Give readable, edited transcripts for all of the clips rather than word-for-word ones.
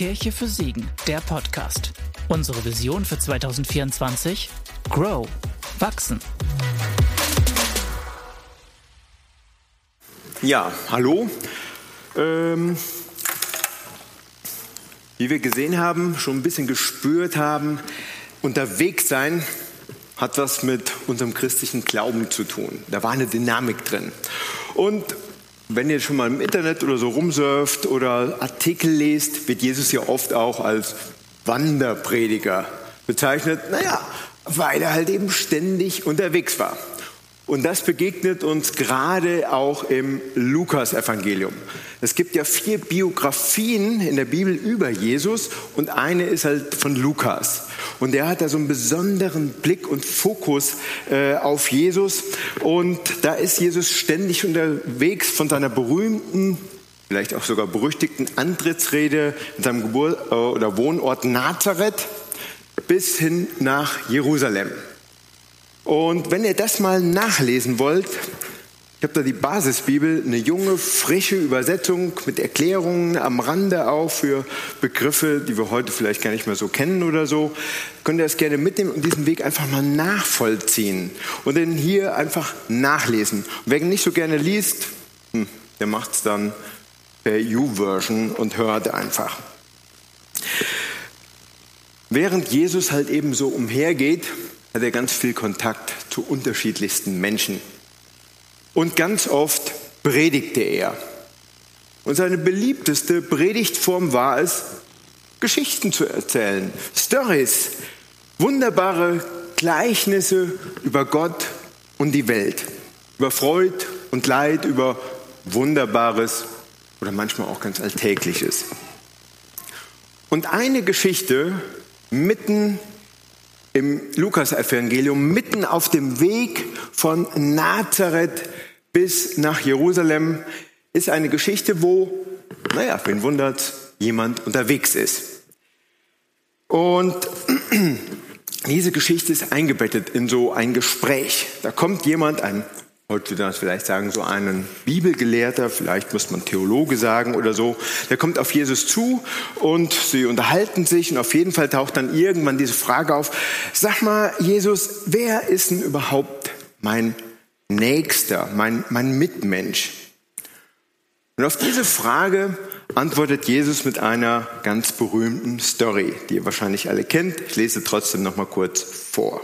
Kirche für Siegen, der Podcast. Unsere Vision für 2024? Grow. Wachsen. Ja, hallo. Wie wir gesehen haben, schon ein bisschen gespürt haben, unterwegs sein hat was mit unserem christlichen Glauben zu tun. Da war eine Dynamik drin. Und wenn ihr schon mal im Internet oder so rumsurft oder Artikel lest, wird Jesus ja oft auch als Wanderprediger bezeichnet. Weil er halt eben ständig unterwegs war. Und das begegnet uns gerade auch im Lukas-Evangelium. Es gibt ja 4 Biografien in der Bibel über Jesus und eine ist halt von Lukas. Und der hat da so einen besonderen Blick und Fokus auf Jesus. Und da ist Jesus ständig unterwegs von seiner berühmten, vielleicht auch sogar berüchtigten Antrittsrede in seinem oder Wohnort Nazareth bis hin nach Jerusalem. Und wenn ihr das mal nachlesen wollt, ich habe da die Basisbibel, eine junge, frische Übersetzung mit Erklärungen am Rande auch für Begriffe, die wir heute vielleicht gar nicht mehr so kennen oder so. Könnt ihr das gerne mitnehmen und diesen Weg einfach mal nachvollziehen und den hier einfach nachlesen. Und wer nicht so gerne liest, der macht es dann per YouVersion und hört einfach. Während Jesus halt eben so umhergeht, hat er ganz viel Kontakt zu unterschiedlichsten Menschen. Und ganz oft predigte er. Und seine beliebteste Predigtform war es, Geschichten zu erzählen, Storys, wunderbare Gleichnisse über Gott und die Welt, über Freud und Leid, über Wunderbares oder manchmal auch ganz Alltägliches. Und eine Geschichte mitten im Lukas-Evangelium, mitten auf dem Weg von Nazareth bis nach Jerusalem, ist eine Geschichte, wo, wen wundert's, jemand unterwegs ist. Und diese Geschichte ist eingebettet in so ein Gespräch. Da kommt jemand, heute würde man vielleicht sagen, so einen Bibelgelehrter, vielleicht muss man Theologe sagen oder so, der kommt auf Jesus zu und sie unterhalten sich und auf jeden Fall taucht dann irgendwann diese Frage auf, sag mal Jesus, wer ist denn überhaupt mein Nächster, mein Mitmensch? Und auf diese Frage antwortet Jesus mit einer ganz berühmten Story, die ihr wahrscheinlich alle kennt. Ich lese trotzdem noch mal kurz vor.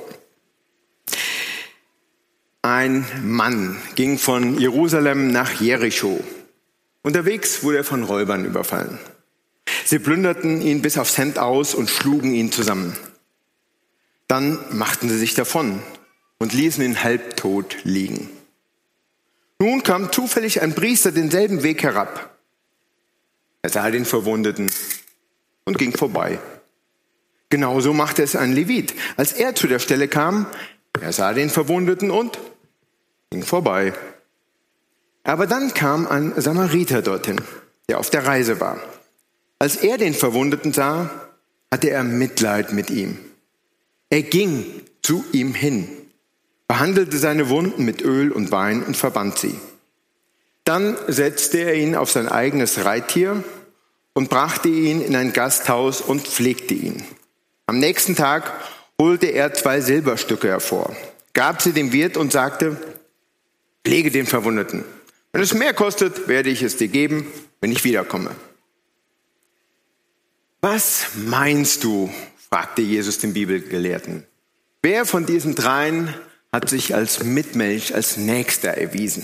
Ein Mann ging von Jerusalem nach Jericho. Unterwegs wurde er von Räubern überfallen. Sie plünderten ihn bis aufs Hemd aus und schlugen ihn zusammen. Dann machten sie sich davon und ließen ihn halbtot liegen. Nun kam zufällig ein Priester denselben Weg herab. Er sah den Verwundeten und ging vorbei. Genauso machte es ein Levit. Als er zu der Stelle kam, er sah den Verwundeten und ging vorbei. Aber dann kam ein Samariter dorthin, der auf der Reise war. Als er den Verwundeten sah, hatte er Mitleid mit ihm. Er ging zu ihm hin, behandelte seine Wunden mit Öl und Wein und verband sie. Dann setzte er ihn auf sein eigenes Reittier und brachte ihn in ein Gasthaus und pflegte ihn. Am nächsten Tag holte er 2 Silberstücke hervor, gab sie dem Wirt und sagte, pflege den Verwundeten. Wenn es mehr kostet, werde ich es dir geben, wenn ich wiederkomme. Was meinst du? Fragte Jesus den Bibelgelehrten. Wer von diesen 3 hat sich als Mitmensch, als Nächster erwiesen?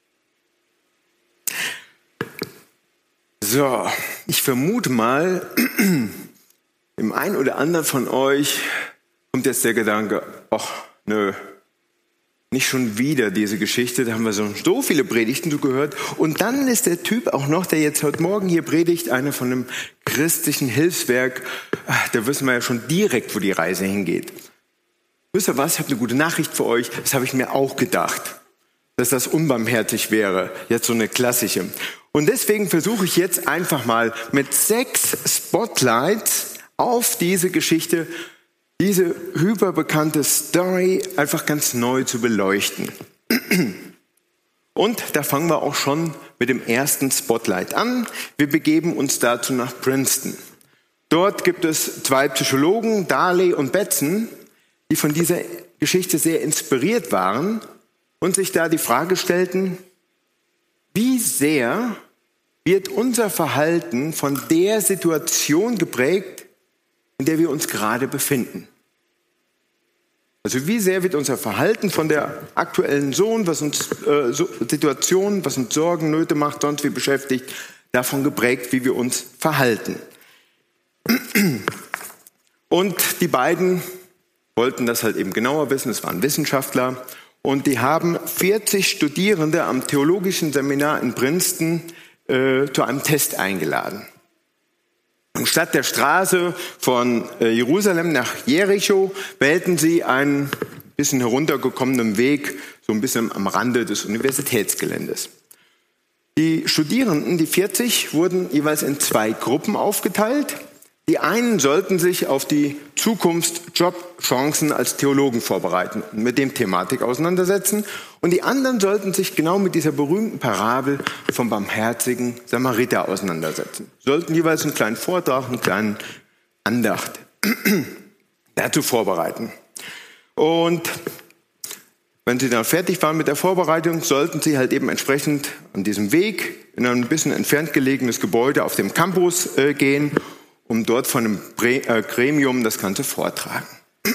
So, ich vermute mal, dem einen oder anderen von euch kommt jetzt der Gedanke, ach, nö, nicht schon wieder diese Geschichte, da haben wir so viele Predigten gehört. Und dann ist der Typ auch noch, der jetzt heute Morgen hier predigt, einer von einem christlichen Hilfswerk. Da wissen wir ja schon direkt, wo die Reise hingeht. Wisst ihr was, ich habe eine gute Nachricht für euch. Das habe ich mir auch gedacht, dass das unbarmherzig wäre. Jetzt so eine klassische. Und deswegen versuche ich jetzt einfach mal mit 6 Spotlights auf diese Geschichte, diese hyperbekannte Story einfach ganz neu zu beleuchten. Und da fangen wir auch schon mit dem ersten Spotlight an. Wir begeben uns dazu nach Princeton. Dort gibt es 2 Psychologen, Darley und Betzen, die von dieser Geschichte sehr inspiriert waren und sich da die Frage stellten, wie sehr wird unser Verhalten von der Situation geprägt, in der wir uns gerade befinden? Also wie sehr wird unser Verhalten von der aktuellen Situation, was uns Sorgen, Nöte macht, sonst wie beschäftigt, davon geprägt, wie wir uns verhalten? Und die beiden wollten das halt eben genauer wissen, es waren Wissenschaftler, und die haben 40 Studierende am Theologischen Seminar in Princeton zu einem Test eingeladen. Und statt der Straße von Jerusalem nach Jericho wählten sie einen bisschen heruntergekommenen Weg, so ein bisschen am Rande des Universitätsgeländes. Die Studierenden, die 40, wurden jeweils in 2 Gruppen aufgeteilt. Die einen sollten sich auf die Zukunftsjobchancen als Theologen vorbereiten und mit dem Thematik auseinandersetzen. Und die anderen sollten sich genau mit dieser berühmten Parabel vom barmherzigen Samariter auseinandersetzen. Sollten jeweils einen kleinen Vortrag, einen kleinen Andacht dazu vorbereiten. Und wenn sie dann fertig waren mit der Vorbereitung, sollten sie halt eben entsprechend an diesem Weg in ein bisschen entfernt gelegenes Gebäude auf dem Campus gehen, um dort von einem Gremium das Ganze vortragen.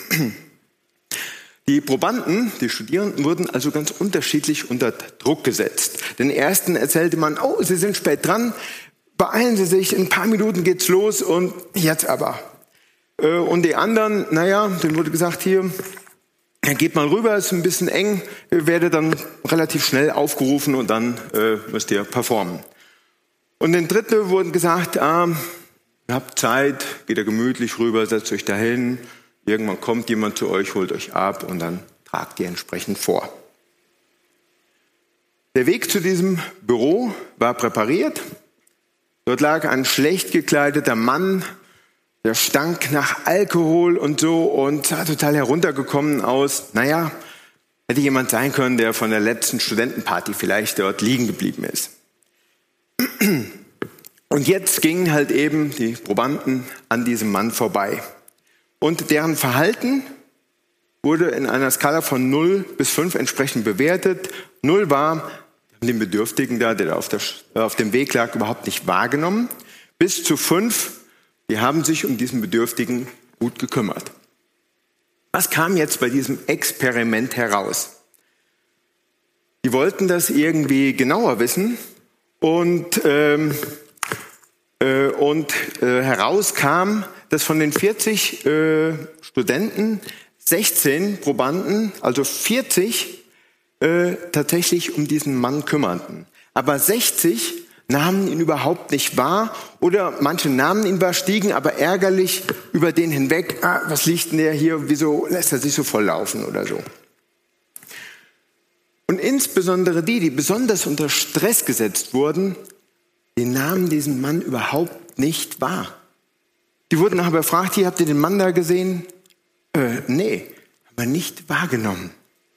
Die Probanden, die Studierenden, wurden also ganz unterschiedlich unter Druck gesetzt. Den ersten erzählte man, oh, Sie sind spät dran, beeilen Sie sich, in ein paar Minuten geht's los und jetzt aber. Und die anderen, denen wurde gesagt, hier, geht mal rüber, ist ein bisschen eng, ihr werdet dann relativ schnell aufgerufen und dann müsst ihr performen. Und den dritten wurden gesagt, ihr habt Zeit, geht da gemütlich rüber, setzt euch dahin. Irgendwann kommt jemand zu euch, holt euch ab und dann tragt ihr entsprechend vor. Der Weg zu diesem Büro war präpariert. Dort lag ein schlecht gekleideter Mann, der stank nach Alkohol und so und sah total heruntergekommen aus. Hätte jemand sein können, der von der letzten Studentenparty vielleicht dort liegen geblieben ist. Und jetzt gingen halt eben die Probanden an diesem Mann vorbei. Und deren Verhalten wurde in einer Skala von 0 bis 5 entsprechend bewertet. 0 war, den Bedürftigen da, der auf dem Weg lag, überhaupt nicht wahrgenommen. Bis zu 5, die haben sich um diesen Bedürftigen gut gekümmert. Was kam jetzt bei diesem Experiment heraus? Die wollten das irgendwie genauer wissen und herauskam, dass von den 40 Studenten 16 Probanden, also 40, tatsächlich um diesen Mann kümmerten. Aber 60 nahmen ihn überhaupt nicht wahr oder manche nahmen ihn wahr, stiegen aber ärgerlich über den hinweg. Was liegt denn der hier? Wieso lässt er sich so volllaufen oder so? Und insbesondere die besonders unter Stress gesetzt wurden, die nahmen diesen Mann überhaupt nicht wahr. Die wurden nachher befragt, hier, habt ihr den Mann da gesehen? Nee, haben wir nicht wahrgenommen.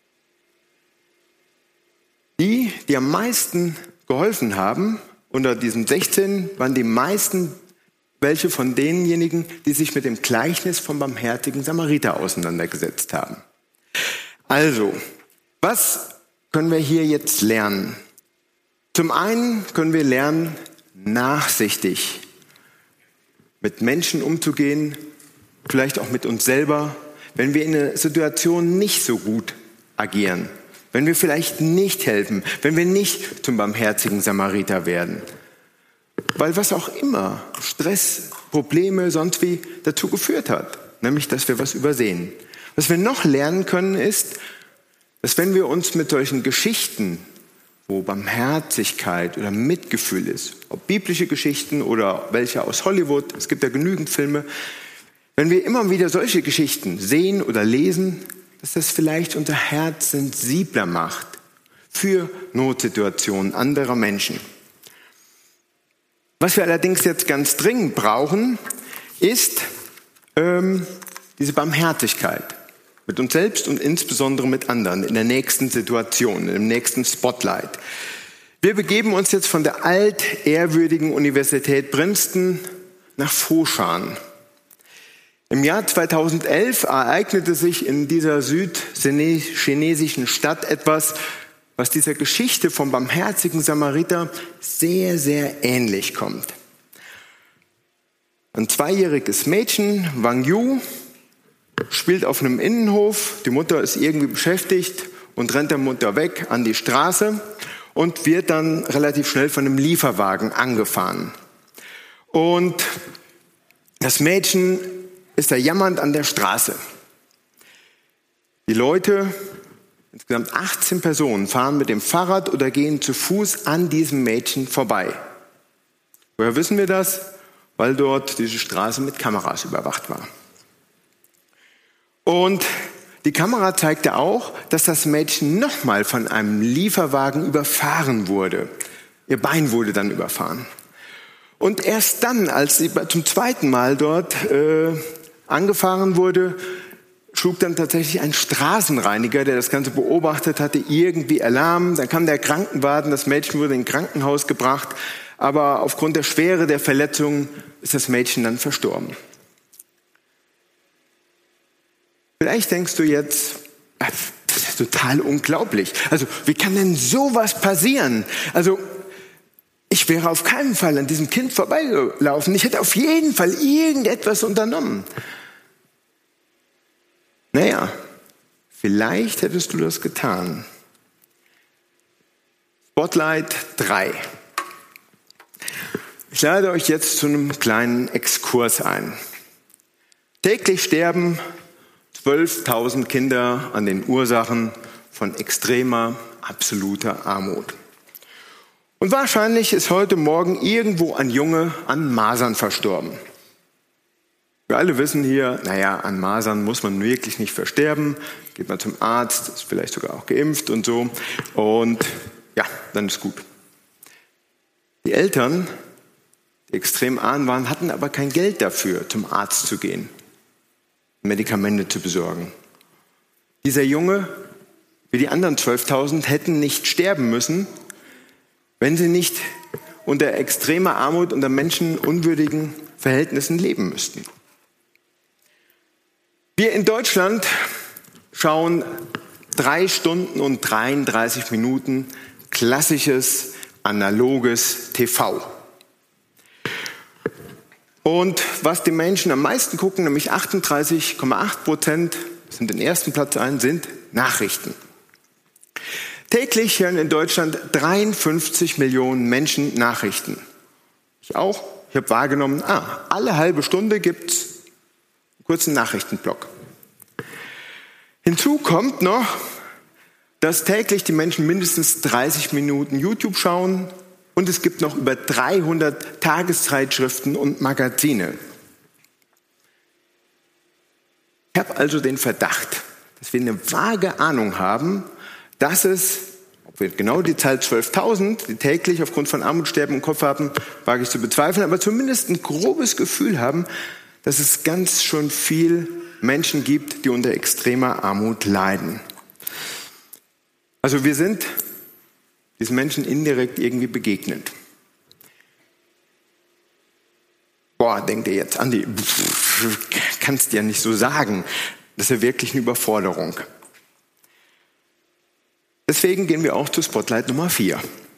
Die am meisten geholfen haben, unter diesen 16 waren die meisten welche von denjenigen, die sich mit dem Gleichnis vom barmherzigen Samariter auseinandergesetzt haben. Also, was können wir hier jetzt lernen? Zum einen können wir lernen, nachsichtig mit Menschen umzugehen, vielleicht auch mit uns selber, wenn wir in einer Situation nicht so gut agieren, wenn wir vielleicht nicht helfen, wenn wir nicht zum barmherzigen Samariter werden. Weil was auch immer, Stress, Probleme, sonst wie dazu geführt hat, nämlich, dass wir was übersehen. Was wir noch lernen können ist, dass wenn wir uns mit solchen Geschichten, wo Barmherzigkeit oder Mitgefühl ist, ob biblische Geschichten oder welche aus Hollywood, es gibt ja genügend Filme, wenn wir immer wieder solche Geschichten sehen oder lesen, dass das vielleicht unser Herz sensibler macht für Notsituationen anderer Menschen. Was wir allerdings jetzt ganz dringend brauchen, ist diese Barmherzigkeit mit uns selbst und insbesondere mit anderen in der nächsten Situation, im nächsten Spotlight. Wir begeben uns jetzt von der altehrwürdigen Universität Princeton nach Foshan. Im Jahr 2011 ereignete sich in dieser südchinesischen Stadt etwas, was dieser Geschichte vom barmherzigen Samariter sehr, sehr ähnlich kommt. Ein 2-jähriges Mädchen, Wang Yu, spielt auf einem Innenhof. Die Mutter ist irgendwie beschäftigt und rennt der Mutter weg an die Straße und wird dann relativ schnell von einem Lieferwagen angefahren. Und das Mädchen ist da jammernd an der Straße. Die Leute, insgesamt 18 Personen, fahren mit dem Fahrrad oder gehen zu Fuß an diesem Mädchen vorbei. Woher wissen wir das? Weil dort diese Straße mit Kameras überwacht war. Und die Kamera zeigte auch, dass das Mädchen nochmal von einem Lieferwagen überfahren wurde. Ihr Bein wurde dann überfahren. Und erst dann, als sie zum 2. Mal dort angefahren wurde, schlug dann tatsächlich ein Straßenreiniger, der das Ganze beobachtet hatte, irgendwie Alarm. Dann kam der Krankenwagen, das Mädchen wurde in ein Krankenhaus gebracht. Aber aufgrund der Schwere der Verletzungen ist das Mädchen dann verstorben. Vielleicht denkst du jetzt, das ist total unglaublich. Also wie kann denn sowas passieren? Also ich wäre auf keinen Fall an diesem Kind vorbeigelaufen. Ich hätte auf jeden Fall irgendetwas unternommen. Naja, vielleicht hättest du das getan. Spotlight 3. Ich lade euch jetzt zu einem kleinen Exkurs ein. Täglich sterben 12.000 Kinder an den Ursachen von extremer, absoluter Armut. Und wahrscheinlich ist heute Morgen irgendwo ein Junge an Masern verstorben. Wir alle wissen hier, an Masern muss man wirklich nicht versterben. Geht man zum Arzt, ist vielleicht sogar auch geimpft und so. Und ja, dann ist gut. Die Eltern, die extrem arm waren, hatten aber kein Geld dafür, zum Arzt zu gehen, Medikamente zu besorgen. Dieser Junge, wie die anderen 12.000, hätten nicht sterben müssen, wenn sie nicht unter extremer Armut, unter menschenunwürdigen Verhältnissen leben müssten. Wir in Deutschland schauen 3 Stunden und 33 Minuten klassisches, analoges TV. Und was die Menschen am meisten gucken, nämlich 38,8%, das sind den ersten Platz ein, sind Nachrichten. Täglich hören in Deutschland 53 Millionen Menschen Nachrichten. Ich auch. Ich habe wahrgenommen, alle halbe Stunde gibt es einen kurzen Nachrichtenblock. Hinzu kommt noch, dass täglich die Menschen mindestens 30 Minuten YouTube schauen und es gibt noch über 300 Tageszeitschriften und Magazine. Ich habe also den Verdacht, dass wir eine vage Ahnung haben, dass es, ob wir genau die Zahl 12.000, die täglich aufgrund von Armutssterben im Kopf haben, wage ich zu bezweifeln, aber zumindest ein grobes Gefühl haben, dass es ganz schön viel Menschen gibt, die unter extremer Armut leiden. Also wir sind diesen Menschen indirekt irgendwie begegnet. Denkt ihr jetzt, Andi, kannst du ja nicht so sagen. Das ist ja wirklich eine Überforderung. Deswegen gehen wir auch zu Spotlight Nummer 4.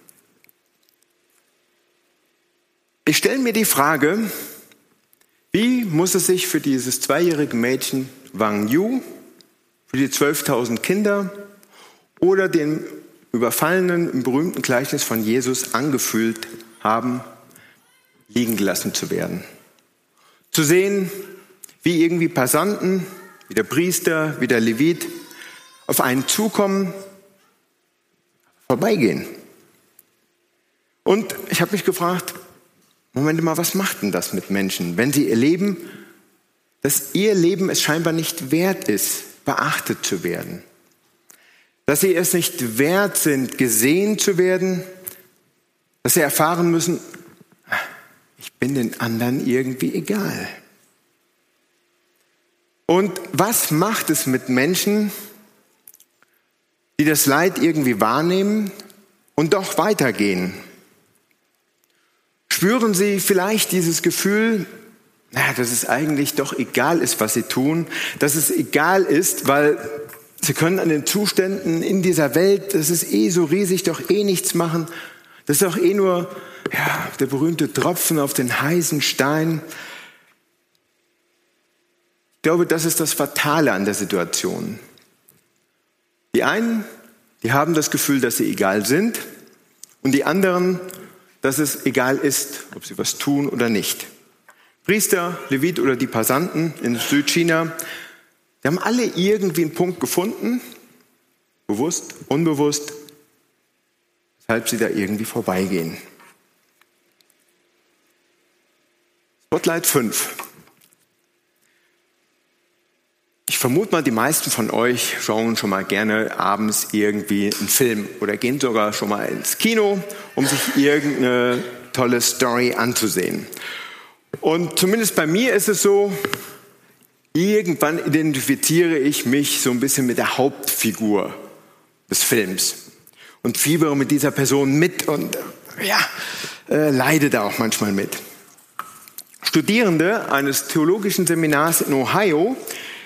Ich stelle mir die Frage, wie muss es sich für dieses 2-jährige Mädchen Wang Yu, für die 12.000 Kinder oder den Überfallenen im berühmten Gleichnis von Jesus angefühlt haben, liegen gelassen zu werden? Zu sehen, wie irgendwie Passanten, wie der Priester, wie der Levit auf einen zukommen, vorbeigehen. Und ich habe mich gefragt, Moment mal, was macht denn das mit Menschen, wenn sie erleben, dass ihr Leben es scheinbar nicht wert ist, beachtet zu werden? Dass sie es nicht wert sind, gesehen zu werden, dass sie erfahren müssen, ich bin den anderen irgendwie egal. Und was macht es mit Menschen, die das Leid irgendwie wahrnehmen und doch weitergehen? Spüren sie vielleicht dieses Gefühl, dass es eigentlich doch egal ist, was sie tun, dass es egal ist, weil sie können an den Zuständen in dieser Welt, das ist so riesig, doch nichts machen. Das ist doch nur der berühmte Tropfen auf den heißen Stein. Ich glaube, das ist das Fatale an der Situation. Die einen, die haben das Gefühl, dass sie egal sind, und die anderen, dass es egal ist, ob sie was tun oder nicht. Priester, Levit oder die Passanten in Südchina, die haben alle irgendwie einen Punkt gefunden, bewusst, unbewusst, weshalb sie da irgendwie vorbeigehen. Spotlight 5. Ich vermute mal, die meisten von euch schauen schon mal gerne abends irgendwie einen Film oder gehen sogar schon mal ins Kino, um sich irgendeine tolle Story anzusehen. Und zumindest bei mir ist es so, irgendwann identifiziere ich mich so ein bisschen mit der Hauptfigur des Films und fiebere mit dieser Person mit und leide da auch manchmal mit. Studierende eines theologischen Seminars in Ohio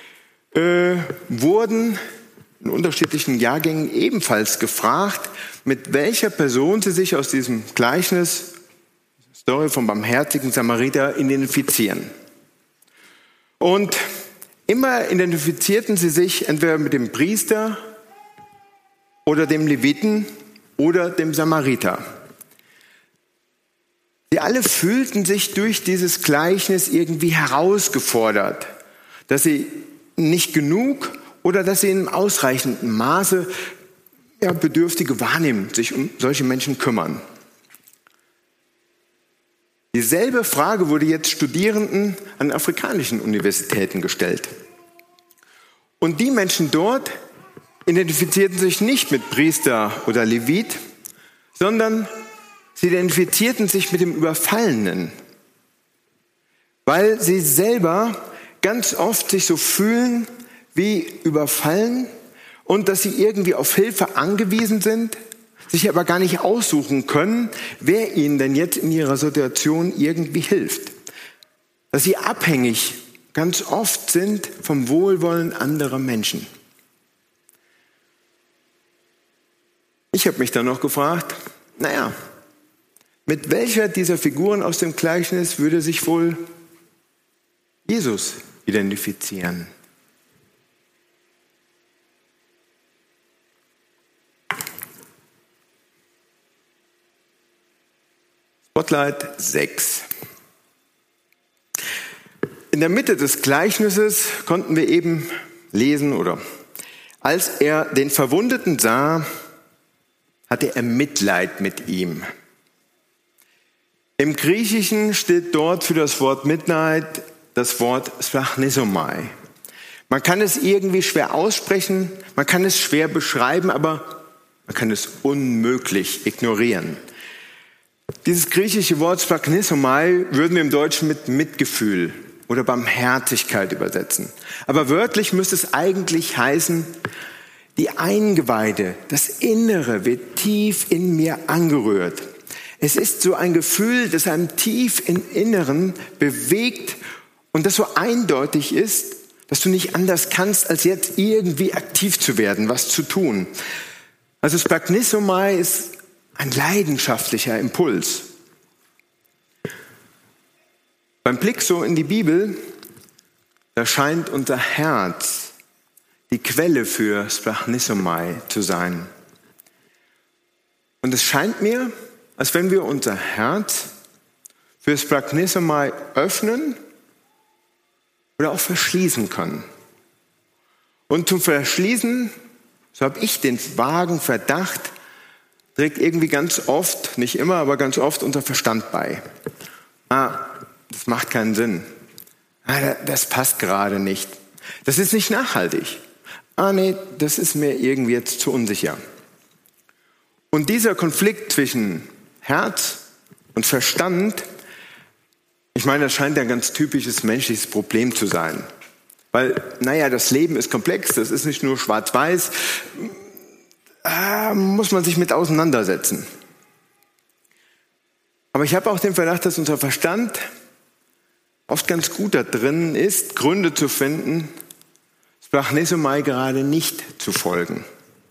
wurden in unterschiedlichen Jahrgängen ebenfalls gefragt, mit welcher Person sie sich aus diesem Gleichnis, Story vom barmherzigen Samariter, identifizieren. Und immer identifizierten sie sich entweder mit dem Priester oder dem Leviten oder dem Samariter. Sie alle fühlten sich durch dieses Gleichnis irgendwie herausgefordert, dass sie nicht genug oder dass sie in ausreichendem Maße Bedürftige wahrnehmen, sich um solche Menschen kümmern. Dieselbe Frage wurde jetzt Studierenden an afrikanischen Universitäten gestellt. Und die Menschen dort identifizierten sich nicht mit Priester oder Levit, sondern sie identifizierten sich mit dem Überfallenen, weil sie selber ganz oft sich so fühlen wie überfallen und dass sie irgendwie auf Hilfe angewiesen sind, sich aber gar nicht aussuchen können, wer ihnen denn jetzt in ihrer Situation irgendwie hilft. Dass sie abhängig ganz oft sind vom Wohlwollen anderer Menschen. Ich habe mich dann noch gefragt, mit welcher dieser Figuren aus dem Gleichnis würde sich wohl Jesus identifizieren? Spotlight 6. In der Mitte des Gleichnisses konnten wir eben lesen, als er den Verwundeten sah, hatte er Mitleid mit ihm. Im Griechischen steht dort für das Wort Mitleid das Wort Splachnisomai. Man kann es irgendwie schwer aussprechen, man kann es schwer beschreiben, aber man kann es unmöglich ignorieren. Dieses griechische Wort Splachnisomai würden wir im Deutschen mit Mitgefühl oder Barmherzigkeit übersetzen. Aber wörtlich müsste es eigentlich heißen, die Eingeweide, das Innere wird tief in mir angerührt. Es ist so ein Gefühl, das einem tief im Inneren bewegt und das so eindeutig ist, dass du nicht anders kannst, als jetzt irgendwie aktiv zu werden, was zu tun. Also Splachnisomai ist ein leidenschaftlicher Impuls. Beim Blick so in die Bibel, da scheint unser Herz die Quelle für Splachnisomai zu sein. Und es scheint mir, als wenn wir unser Herz für Splachnisomai öffnen oder auch verschließen können. Und zum Verschließen, so habe ich den vagen Verdacht, trägt irgendwie ganz oft, nicht immer, aber ganz oft unser Verstand bei. Das macht keinen Sinn. Das passt gerade nicht. Das ist nicht nachhaltig. Das ist mir irgendwie jetzt zu unsicher. Und dieser Konflikt zwischen Herz und Verstand, ich meine, das scheint ein ganz typisches menschliches Problem zu sein. Weil, das Leben ist komplex, das ist nicht nur schwarz-weiß, muss man sich mit auseinandersetzen. Aber ich habe auch den Verdacht, dass unser Verstand oft ganz gut da drin ist, Gründe zu finden, Sprachnesomai gerade nicht zu folgen.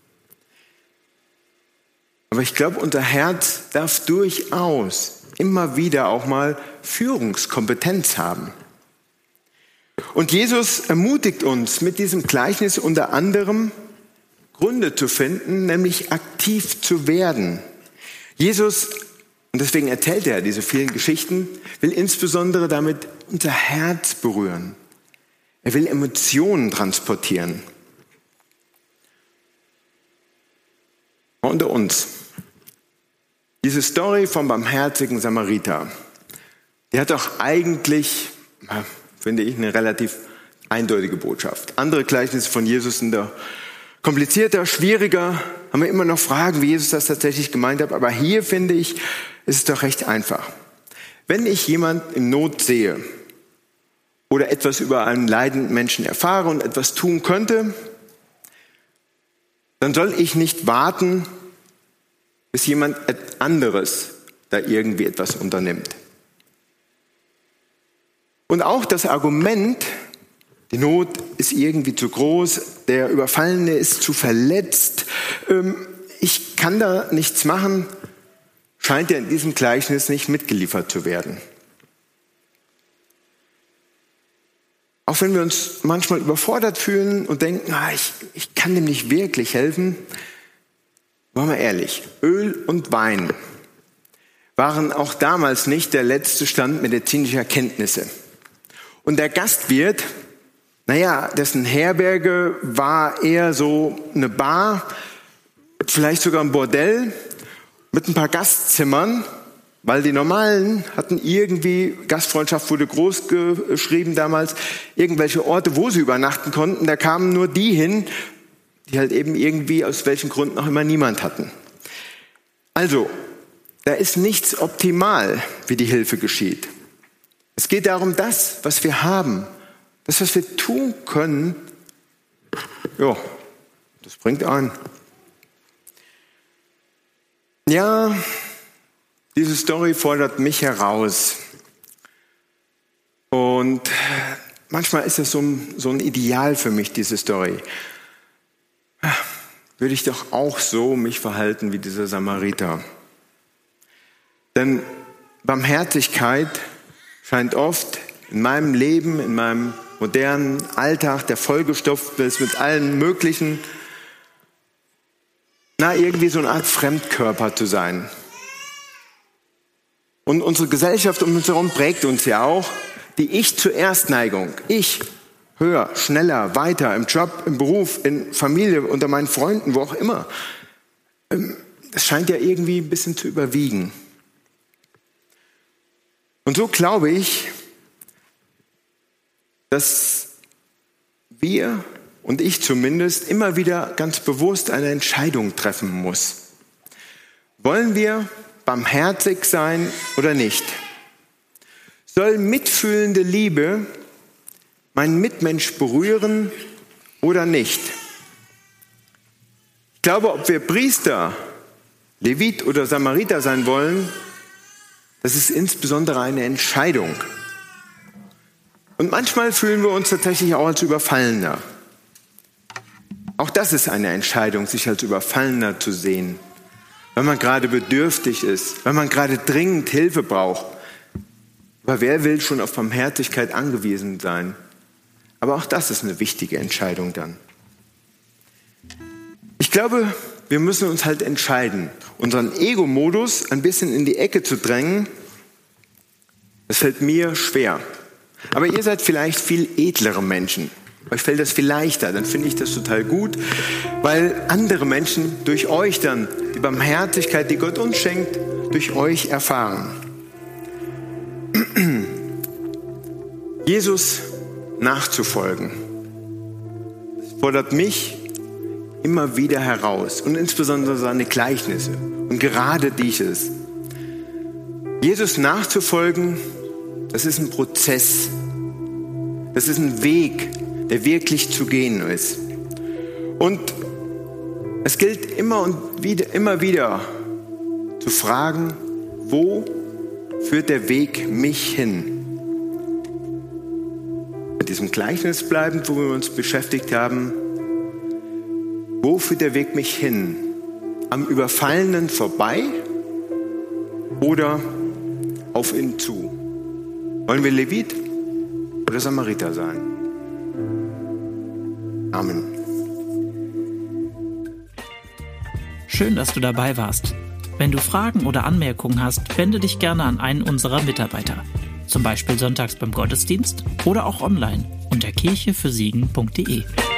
Aber ich glaube, unser Herz darf durchaus immer wieder auch mal Führungskompetenz haben. Und Jesus ermutigt uns mit diesem Gleichnis unter anderem, Gründe zu finden, nämlich aktiv zu werden. Jesus, und deswegen erzählt er diese vielen Geschichten, will insbesondere damit unser Herz berühren. Er will Emotionen transportieren. Unter uns. Diese Story vom barmherzigen Samariter, die hat doch eigentlich, finde ich, eine relativ eindeutige Botschaft. Andere Gleichnisse von Jesus sind da komplizierter, schwieriger, haben wir immer noch Fragen, wie Jesus das tatsächlich gemeint hat. Aber hier, finde ich, ist es doch recht einfach. Wenn ich jemand in Not sehe oder etwas über einen leidenden Menschen erfahre und etwas tun könnte, dann soll ich nicht warten, bis jemand anderes da irgendwie etwas unternimmt. Und auch das Argument, die Not ist irgendwie zu groß, der Überfallene ist zu verletzt, ich kann da nichts machen, scheint ja in diesem Gleichnis nicht mitgeliefert zu werden. Auch wenn wir uns manchmal überfordert fühlen und denken, ich kann dem nicht wirklich helfen, waren wir ehrlich, Öl und Wein waren auch damals nicht der letzte Stand medizinischer Kenntnisse. Und der Gastwirt, dessen Herberge war eher so eine Bar, vielleicht sogar ein Bordell mit ein paar Gastzimmern, weil die Normalen hatten irgendwie, Gastfreundschaft wurde groß geschrieben damals, irgendwelche Orte, wo sie übernachten konnten, da kamen nur die hin, die halt eben irgendwie aus welchen Gründen auch immer niemand hatten. Also, da ist nichts optimal, wie die Hilfe geschieht. Es geht darum, das, was wir haben, das, was wir tun können, das bringt ein. Ja, diese Story fordert mich heraus. Und manchmal ist das so ein Ideal für mich, diese Story. Würde ich doch auch so mich verhalten wie dieser Samariter. Denn Barmherzigkeit scheint oft in meinem Leben, in meinem modernen Alltag, der vollgestopft ist mit allen möglichen, irgendwie so eine Art Fremdkörper zu sein. Und unsere Gesellschaft um uns herum prägt uns ja auch die Ich-zuerst-Neigung. Ich, höher, schneller, weiter, im Job, im Beruf, in Familie, unter meinen Freunden, wo auch immer. Das scheint ja irgendwie ein bisschen zu überwiegen. Und so glaube ich, dass wir, und ich zumindest, immer wieder ganz bewusst eine Entscheidung treffen muss. Wollen wir barmherzig sein oder nicht? Soll mitfühlende Liebe meinen Mitmensch berühren oder nicht? Ich glaube, ob wir Priester, Levit oder Samariter sein wollen, das ist insbesondere eine Entscheidung. Und manchmal fühlen wir uns tatsächlich auch als Überfallener. Auch das ist eine Entscheidung, sich als Überfallener zu sehen, wenn man gerade bedürftig ist, wenn man gerade dringend Hilfe braucht. Aber wer will schon auf Barmherzigkeit angewiesen sein? Aber auch das ist eine wichtige Entscheidung dann. Ich glaube, wir müssen uns halt entscheiden, unseren Ego-Modus ein bisschen in die Ecke zu drängen. Das fällt mir schwer. Aber ihr seid vielleicht viel edlere Menschen. Euch fällt das viel leichter, dann finde ich das total gut, weil andere Menschen durch euch dann die Barmherzigkeit, die Gott uns schenkt, durch euch erfahren. Jesus nachzufolgen, das fordert mich immer wieder heraus und insbesondere seine Gleichnisse und gerade dieses. Jesus nachzufolgen, das ist ein Prozess, das ist ein Weg, der wirklich zu gehen ist. Und es gilt immer wieder zu fragen, wo führt der Weg mich hin? diesem Gleichnis bleiben, wo wir uns beschäftigt haben. Wo führt der Weg mich hin? Am Überfallenen vorbei oder auf ihn zu? Wollen wir Levit oder Samariter sein? Amen. Schön, dass du dabei warst. Wenn du Fragen oder Anmerkungen hast, wende dich gerne an einen unserer Mitarbeiter. Zum Beispiel sonntags beim Gottesdienst oder auch online unter kirchefürsiegen.de.